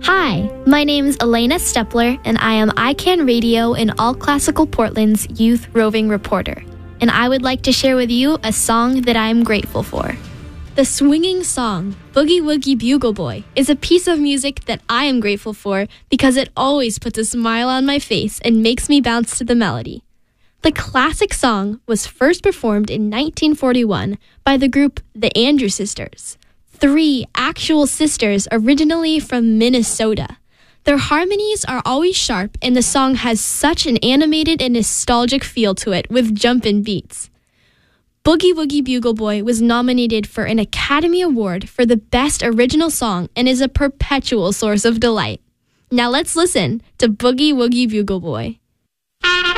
Hi, my name's Elena Stepler, and I am ICANN Radio and All Classical Portland's youth roving reporter. And I would like to share with you a song that I am grateful for. The swinging song, Boogie Woogie Bugle Boy, is a piece of music that I am grateful for because it always puts a smile on my face and makes me bounce to the melody. The classic song was first performed in 1941 by the group The Andrews Sisters, 3 actual sisters originally from Minnesota. Their harmonies are always sharp, and the song has such an animated and nostalgic feel to it with jumpin' beats. Boogie Woogie Bugle Boy was nominated for an Academy Award for the Best Original Song and is a perpetual source of delight. Now let's listen to Boogie Woogie Bugle Boy.